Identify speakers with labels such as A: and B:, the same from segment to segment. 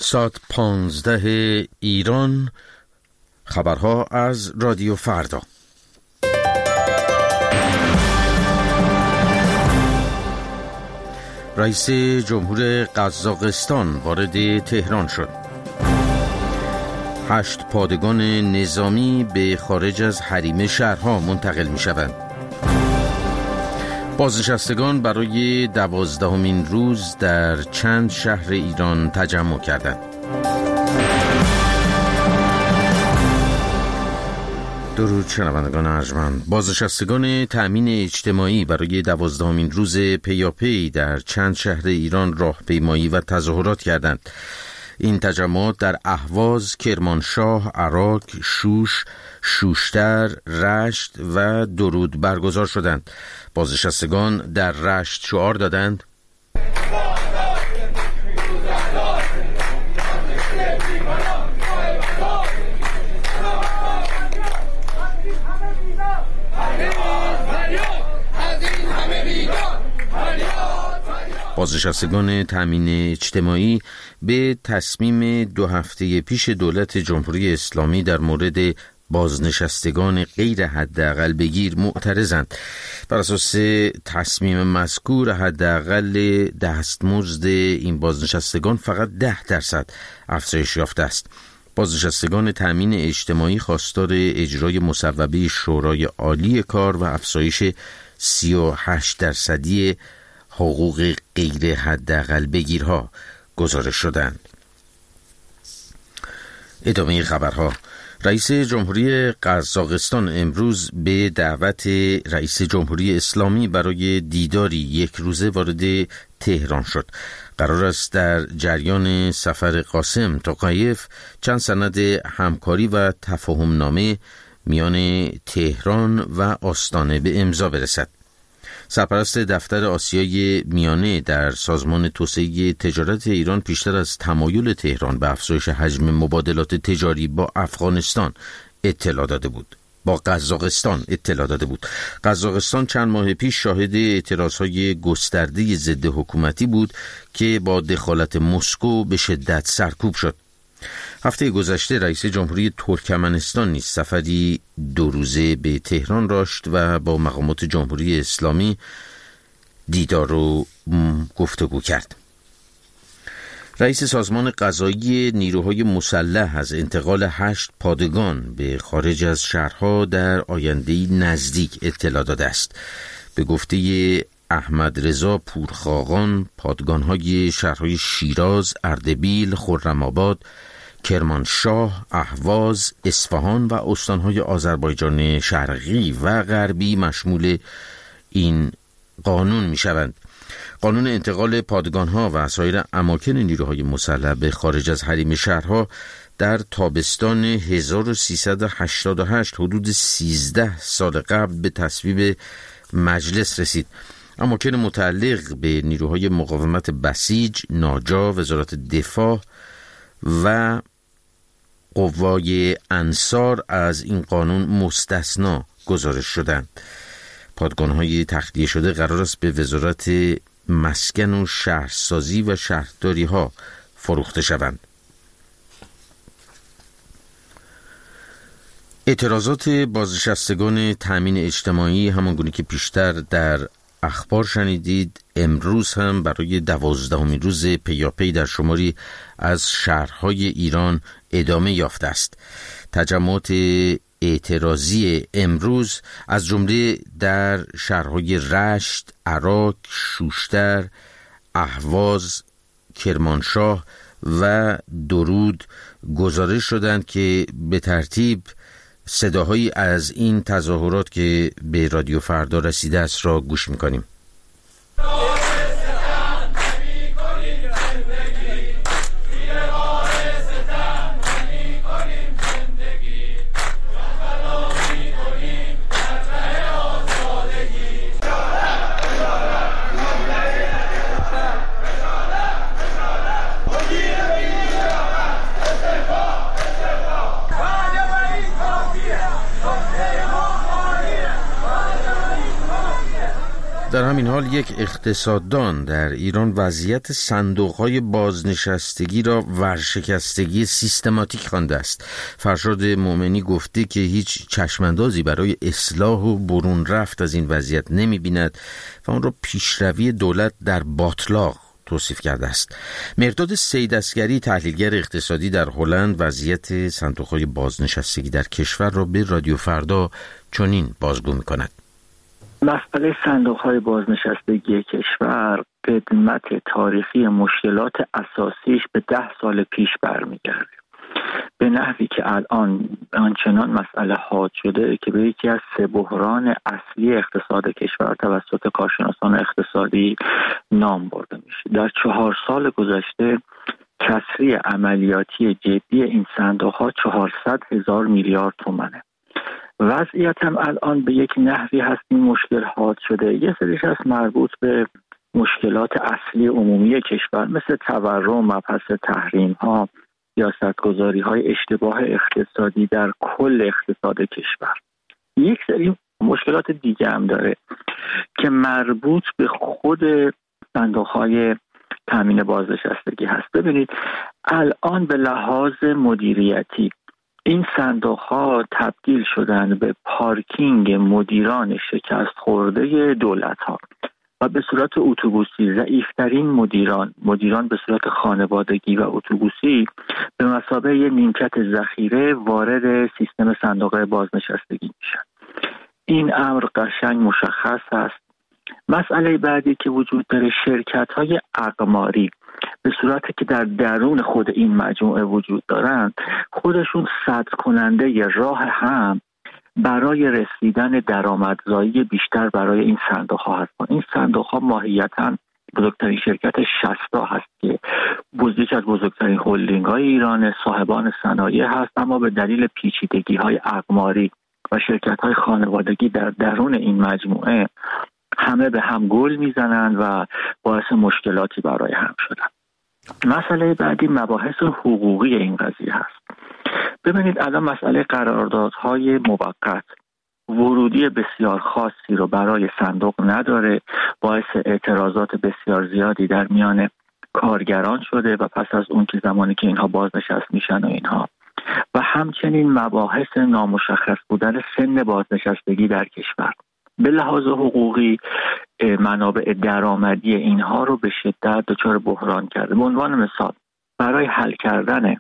A: ساعت 15 ایران. خبرها از رادیو فردا. رئیس جمهور قزاقستان وارد تهران شد. 8 پادگان نظامی به خارج از حریم شهرها منتقل می شوند. بازنشستگان برای 12مین روز در چند شهر ایران تجمع کردند. درود شنوندگان ارجمند. بازنشستگان تأمین اجتماعی برای 12مین روز پیاپی در چند شهر ایران راهپیمایی و تظاهرات کردند. این تجمعات در اهواز، کرمانشاه، عراق، شوش، شوشتر، رشت و درود برگزار شدند. بازنشستگان در رشت شعار دادند: بازنشستگان تأمین اجتماعی به تصمیم 2 هفته پیش دولت جمهوری اسلامی در مورد بازنشستگان غیر حداقل بگیر معترضند. بر اساس تصمیم مذکور حداقل دستمزد این بازنشستگان فقط 10% افزایش یافته است. بازنشستگان تأمین اجتماعی خواستار اجرای مصوبه شورای عالی کار و افزایش 38% حقوق غیر حداقل بگیرها گزارش شدند. ادامه خبرها. رئیس جمهوری قزاقستان امروز به دعوت رئیس جمهوری اسلامی برای دیداری 1 روزه وارد تهران شد. قرار است در جریان سفر قاسم توقایف چند سند همکاری و تفاهمنامه میان تهران و آستانه به امضا برسد. سرپرست دفتر آسیای میانه در سازمان توسعه تجارت ایران پیشتر از تمایل تهران به افزایش حجم مبادلات تجاری با قزاقستان اطلاع داده بود. قزاقستان چند ماه پیش شاهد اعتراضهای گسترده ضد حکومتی بود که با دخالت مسکو به شدت سرکوب شد. هفته گذشته رئیس جمهوری ترکمنستان نیز سفری 2 روزه به تهران داشت و با مقامات جمهوری اسلامی دیدار و گفتگو کرد. رئیس سازمان قضایی نیروهای مسلح از انتقال 8 پادگان به خارج از شهرها در آینده‌ای نزدیک اطلاع داده است. به گفته احمد رضا پورخاقان، پادگان‌های شهرهای شیراز، اردبیل، خرم‌آباد، کرمانشاه، اهواز، اصفهان و استان‌های آذربایجان شرقی و غربی مشمول این قانون می‌شوند. قانون انتقال پادگان‌ها و سایر اماکن نیروهای مسلح به خارج از حریم شهرها در تابستان 1388 حدود 13 سال قبل به تصویب مجلس رسید. اماکن متعلق به نیروهای مقاومت بسیج، ناجا، وزارت دفاع و قوای انصار از این قانون مستثنا گزارش شدند. پادگان‌های تخلیه شده قرار است به وزارت مسکن و شهرسازی و شهرداری ها فروخته شوند. اعتراضات بازنشستگان تأمین اجتماعی همانگونه که پیشتر در اخبار شنیدید امروز هم برای 12مین روز پیاپی در شماری از شهرهای ایران ادامه یافته است. تجمعات اعتراضی امروز از جمله در شهرهای رشت، عراق، شوشتر، اهواز، کرمانشاه و درود گزارش شدند که به ترتیب صداهایی از این تظاهرات که به رادیو فردا رسیده است را گوش می‌کنیم. در همین حال یک اقتصاددان در ایران وضعیت صندوق‌های بازنشستگی را ورشکستگی سیستماتیک خوانده است. فرشاد مومنی گفته که هیچ چشماندازی برای اصلاح و برون رفت از این وضعیت نمی‌بیند و آن را پیشروی دولت در باطلاق توصیف کرده است. مرداد سیداصغری تحلیلگر اقتصادی در هلند وضعیت صندوق‌های بازنشستگی در کشور را به رادیو فردا چنین بازگو می‌کند.
B: مسئله صندوق‌های بازنشستگی کشور قدمت تاریخی مشکلات اساسیش به 10 سال پیش برمیگرده، به نحوی که الان آنچنان مسئله حاد شده که به یکی از 3 بحران اصلی اقتصاد کشور توسط کارشناسان اقتصادی نام برده میشه. در 4 سال گذشته کسری عملیاتی جدی این صندوق‌ها 400,000 میلیارد تومانه. وضعیت هم الان به یک نحوی هست این مشکل حاد شده. یه سریش هست مربوط به مشکلات اصلی عمومی کشور مثل تورم، مبحث تحریم ها، سیاستگذاری های اشتباه اقتصادی در کل اقتصاد کشور. یک سری مشکلات دیگه هم داره که مربوط به خود صندوق های تامین بازنشستگی هست. ببینید الان به لحاظ مدیریتی این صندوق‌ها تبدیل شدن به پارکینگ مدیران شکست خورده دولت‌ها و به صورت اتوبوسی ضعیف‌ترین مدیران به صورت خانوادگی و اتوبوسی به مثابه نیمکت ذخیره وارد سیستم صندوق بازنشستگی میشن. این امر قشنگ مشخص است. مسئله بعدی که وجود داره شرکت‌های اقماری به صورتی که در درون خود این مجموعه وجود دارند خودشون سد کننده راه هم برای رسیدن درآمدزایی بیشتر برای این صندوق‌ها هستند. این صندوق‌ها ماهیتاً بزرگترین شرکت 60 هست که یکی از بزرگترین هلدینگ‌های ایران، صاحبان صنایع هست، اما به دلیل پیچیدگی‌های اقماری و شرکت‌های خانوادگی در درون این مجموعه همه به هم گل میزنند و باعث مشکلاتی برای هم شدن. مسئله بعدی مباحث حقوقی این قضیه هست. ببینید الان مسئله قراردادهای موقت ورودی بسیار خاصی رو برای صندوق نداره، باعث اعتراضات بسیار زیادی در میان کارگران شده و پس از اون که زمانی که اینها بازنشست میشن و اینها و همچنین مباحث نامشخص بودن سن بازنشستگی در کشور به لحاظ حقوقی منابع درآمدی اینها رو به شدت دچار بحران کرده. به عنوان مثال برای حل کردن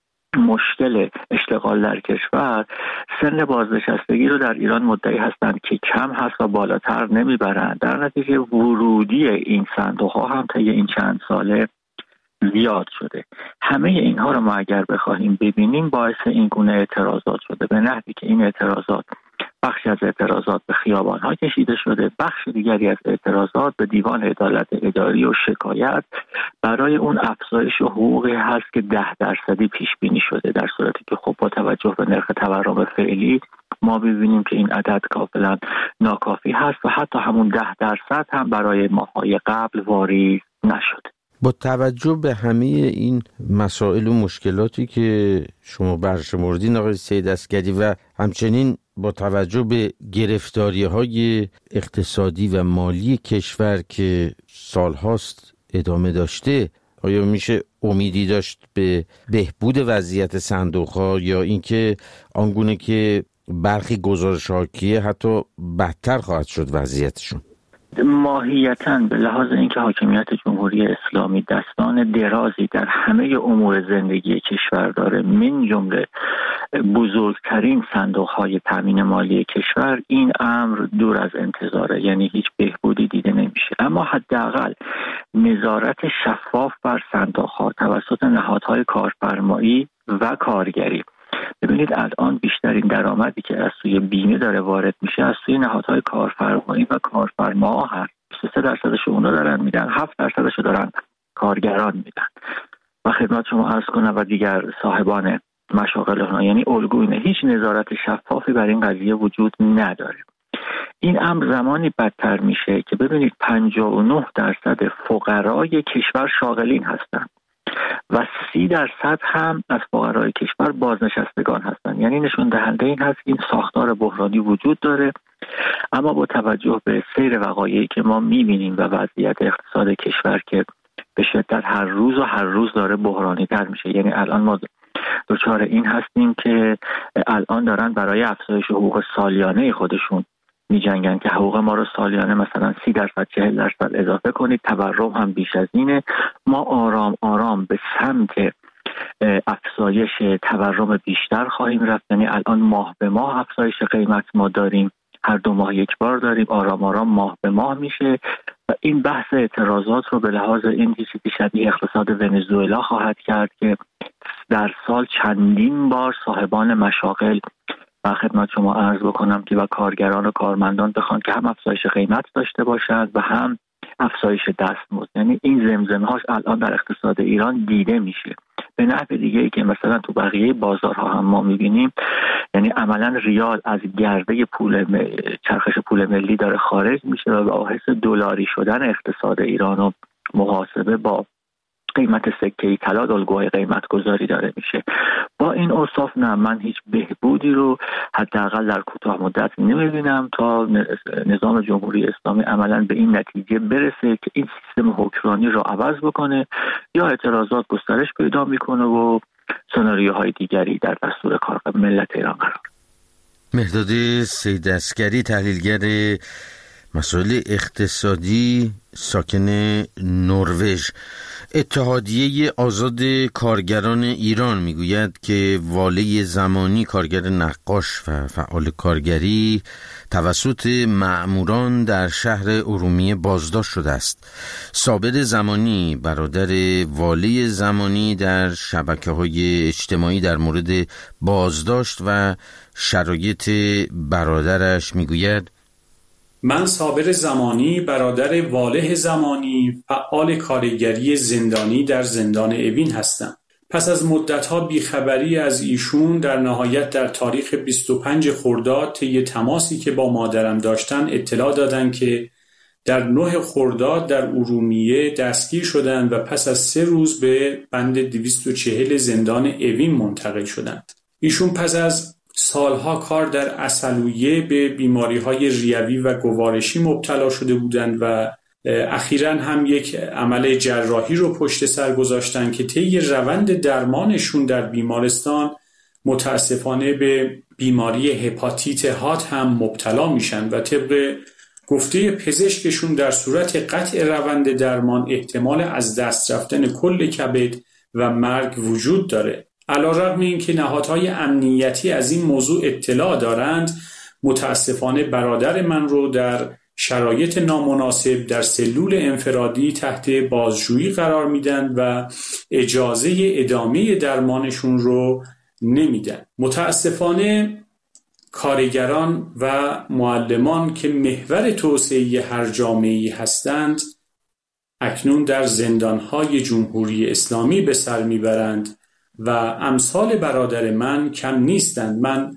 B: مشکل اشتغال در کشور سن بازنشستگی رو در ایران مدعی هستند که کم هست و بالاتر نمیبرند. در نتیجه ورودی این صندوق ها هم طی این چند ساله زیاد شده. همه اینها رو ما اگر بخواهیم ببینیم باعث این گونه اعتراضات شده، به نحوی که این اعتراضات بخشی از اعتراضات به خیابان‌ها کشیده شده، بخش دیگری از اعتراضات به دیوان عدالت اداری و شکایت برای اون افزایش حقوقی هست که 10% پیش بینی شده، در صورتی که خب با توجه به نرخ تورم فعلی ما ببینیم که این عدد کاملا ناکافی هست و حتی همون 10% هم برای ماه‌های قبل واریز نشد.
A: با توجه به همه این مسائل و مشکلاتی که شما برشمردین آقای سیداصغری و همچنین با توجه به گرفتاری‌های اقتصادی و مالی کشور که سالهاست ادامه داشته، آیا میشه امیدی داشت به بهبود وضعیت صندوق‌ها یا اینکه آنگونه که برخی گزارش‌ها که حتی بدتر خواهد شد وضعیتشون؟
B: ماهیتاً به لحاظ اینکه حاکمیت جمهوری اسلامی دستان درازی در همه امور زندگی کشور داره، من جمله بزرگترین صندوق‌های تامین مالی کشور، این امر دور از انتظاره، یعنی هیچ بهبودی دیده نمیشه. اما حداقل نظارت شفاف بر صندوق‌ها توسط نهادهای کارفرمایی و کارگری. ببینید الان بیشترین درآمدی که از سوی بیمه داره وارد میشه از سوی نهادهای کارفرمایی و کارفرما هست. 23% اونا دارن میدن، 7% دارن کارگران میدن. و خدمت شما عرض کنم و دیگر صاحبان مشاغل اونها، یعنی الگوی هیچ نظارت شفافی بر این قضیه وجود نداره. این امر زمانی بدتر میشه که ببینید 59% فقرای کشور شاغلین هستند و 30% هم از فقرای کشور بازنشستگان هستند. یعنی نشون دهنده این هست که این ساختار بحرانی وجود داره اما با توجه به سیر وقایعی که ما می‌بینیم و وضعیت اقتصاد کشور که به شدت هر روز داره بحرانی تر میشه، یعنی الان ما دچار این هستیم که الان دارن برای افزایش حقوق سالیانه خودشون می‌جنگن که حقوق ما رو سالیانه مثلا 30% 40% اضافه کنید، تورم هم بیش از اینه. ما آرام آرام به سمت افزایش تورم بیشتر خواهیم رفت، یعنی الان ماه به ماه افزایش قیمت ما داریم، هر 2 ماه یک بار داریم، آرام آرام ماه به ماه میشه و این بحث اعتراضات رو به لحاظ این چیزی شبیه اقتصاد ونزوئلا خواهد کرد که در سال چندین بار صاحبان مشاغل و خدمت شما عرض بکنم که و کارگران و کارمندان بخوان که هم افزایش قیمت داشته باشند و هم افزایش دستمزد. یعنی این زمزمه‌هاش الان در اقتصاد ایران دیده میشه. به نحو دیگه ای که مثلا تو بقیه بازارها هم ما میبینیم، یعنی عملا ریال از گرده چرخش پول ملی داره خارج میشه و باعث دلاری شدن اقتصاد ایران و محاسبه با قیمت سکه طلا الگوهای قیمت گذاری داره میشه. با این اوصاف نه، من هیچ بهبودی رو حداقل در کوتاه مدت نمیبینم تا نظام جمهوری اسلامی عملا به این نتیجه برسه که این سیستم حکمرانی رو عوض بکنه یا اعتراضات گسترش پیدا میکنه و سناریوهای دیگری در دستور کار ملت ایران قرار.
A: مهرداد سید عسگری، تحلیلگر مسائل اقتصادی، ساکن نروژ. اتحادیه آزاد کارگران ایران میگوید که واله زمانی، کارگر نقاش و فعال کارگری، توسط مأموران در شهر ارومیه بازداشت شده است. صابر زمانی، برادر واله زمانی، در شبکه‌های اجتماعی در مورد بازداشت و شرایط برادرش میگوید:
C: من صابر زمانی، برادر واله زمانی، فعال کارگری زندانی در زندان اوین هستم. پس از مدت‌ها بیخبری از ایشون، در نهایت در تاریخ 25 خرداد طی تماسی که با مادرم داشتن اطلاع دادن که در 9 خرداد در ارومیه دستگیر شدند و پس از 3 روز به بند 240 زندان اوین منتقل شدند. ایشون پس از سالها کار در عسلویه به بیماری‌های ریوی و گوارشی مبتلا شده بودند و اخیراً هم یک عمل جراحی رو پشت سر گذاشتن که طی روند درمانشون در بیمارستان متاسفانه به بیماری هپاتیت هات هم مبتلا میشن و طبق گفته پزشکشون در صورت قطع روند درمان احتمال از دست رفتن کل کبد و مرگ وجود داره. علی‌رغم اینکه نهادهای امنیتی از این موضوع اطلاع دارند، متاسفانه برادر من رو در شرایط نامناسب در سلول انفرادی تحت بازجویی قرار میدن و اجازه ادامه درمانشون رو نمیدن. متاسفانه کارگران و معلمان که محور توسعه هر جامعه‌ای هستند، اکنون در زندانهای جمهوری اسلامی به سر میبرند و امثال برادر من کم نیستند. من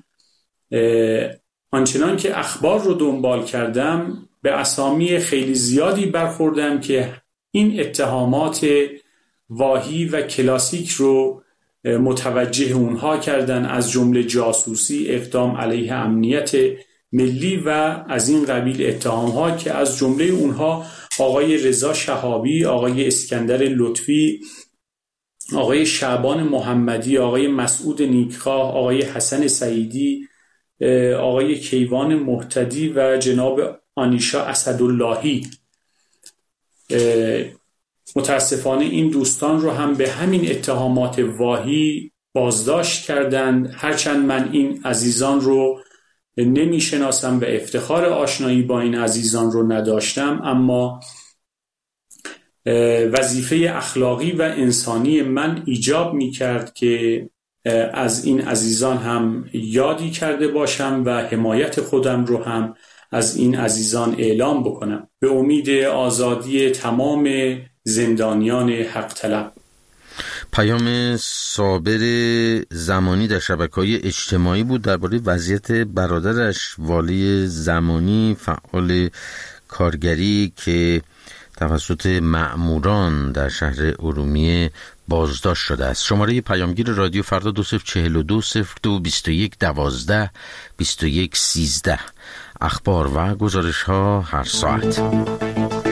C: آنچنان که اخبار رو دنبال کردم به اسامی خیلی زیادی برخوردم که این اتهامات واهی و کلاسیک رو متوجه اونها کردن، از جمله جاسوسی، اقدام علیه امنیت ملی و از این قبیل اتهامها که از جمله اونها آقای رضا شهابی، آقای اسکندر لطفی، آقای شعبان محمدی، آقای مسعود نیکخواه، آقای حسن سعیدی، آقای کیوان محتدی و جناب آنیشا اسداللهی. متاسفانه این دوستان رو هم به همین اتهامات واهی بازداشت کردند. هرچند من این عزیزان رو نمی شناسم و افتخار آشنایی با این عزیزان رو نداشتم، اما وظیفه اخلاقی و انسانی من ایجاب می کرد که از این عزیزان هم یادی کرده باشم و حمایت خودم رو هم از این عزیزان اعلام بکنم، به امید آزادی تمام زندانیان حق طلب.
A: پیام صابر زمانی در شبکه‌های اجتماعی بود درباره وضعیت برادرش والی زمانی، فعال کارگری که توسط مأموران در شهر ارومیه بازداشت شده است. شماره پیامگیر رادیو فردا 2042 02 21 12 21 13. اخبار و گزارش ها هر ساعت.